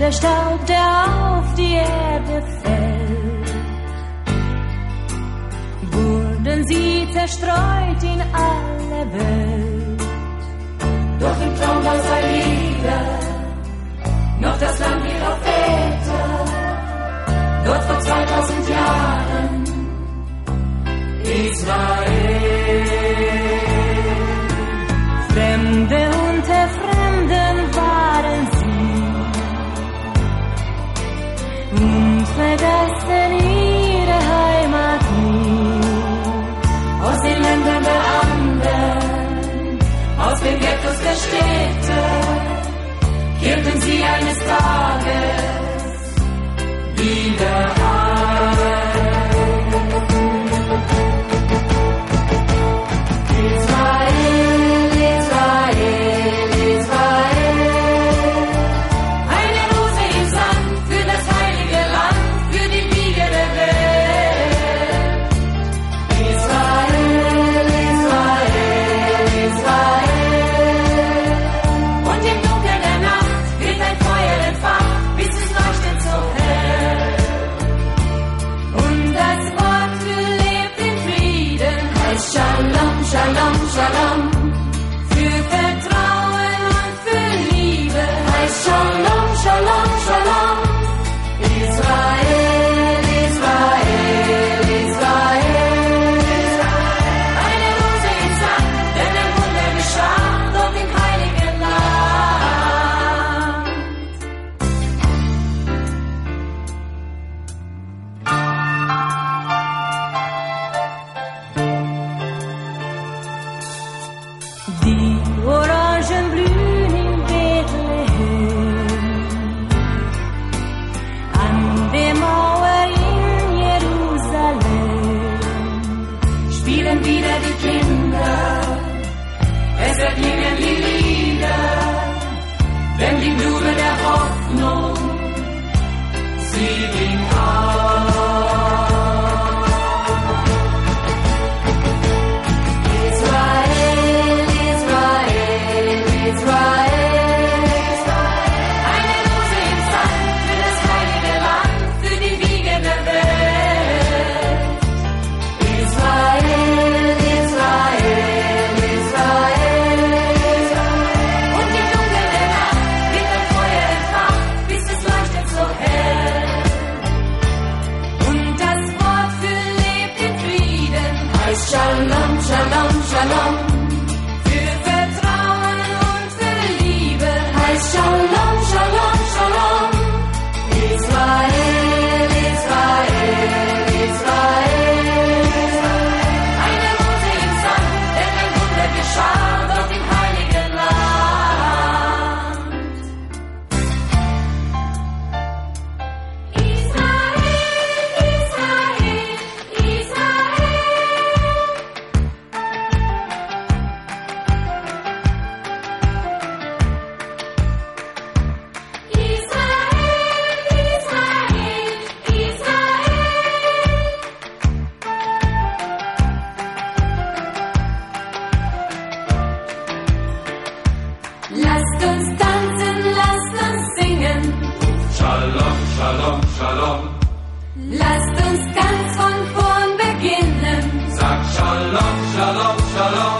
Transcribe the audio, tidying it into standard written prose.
der Staub, der auf die Erde fällt, wurden sie zerstreut in alle Welt. Doch im Traum war sein Liebe noch das Land ihrer Väter, dort vor 2000 Jahren, Israel. Fremde unter Fremden waren sie und vergessen ihre Heimat nie. Aus den Ländern der anderen, aus den Ghettos der Städte, kehrten sie eines Tages wieder ein. Israel, Israel, Israel, eine Rose im Sand für das heilige Land, für die Wiege der Welt. Israel, Israel, Israel, und im Dunkeln der Nacht wird ein Feuer entfacht, bis es leuchtet so hell. Und das Wort lebt in Frieden, heißt Shalom, Shalom, Shalom. Für Vertrauen und für Liebe heißt Shalom, Shalom, Shalom. Israel, Israel, Israel, eine Rose im Sand, denn ein Wunder geschah dort im heiligen Land. Die Orangen blühen in Bethlehem, an der Mauer in Jerusalem spielen wieder die Kinder, es erklingen die Lieder, denn die Blume der Hoffnung, sie ging auf. Israel, Israel, Israel, eine Rose im Sand für das heilige Land, für die Wiege der Welt. Israel, Israel, Israel, und im Dunkeln der Nacht wird ein Feuer entfacht, bis es leuchtet so hell. Und das Wort für lebt in Frieden heißt Shalom, Shalom, Shalom. Für Vertrauen und für Liebe heißt Shalom, Shalom, Shalom. Israel, Israel, Israel, eine Rose im Sand, denn ein Wunder geschah dort im heiligen Land. Israel, Israel, Israel, lasst uns tanzen, lasst uns singen. Shalom, Shalom, Shalom. Lasst uns ganz von vorn beginnen. Sag Shalom, Shalom, Shalom.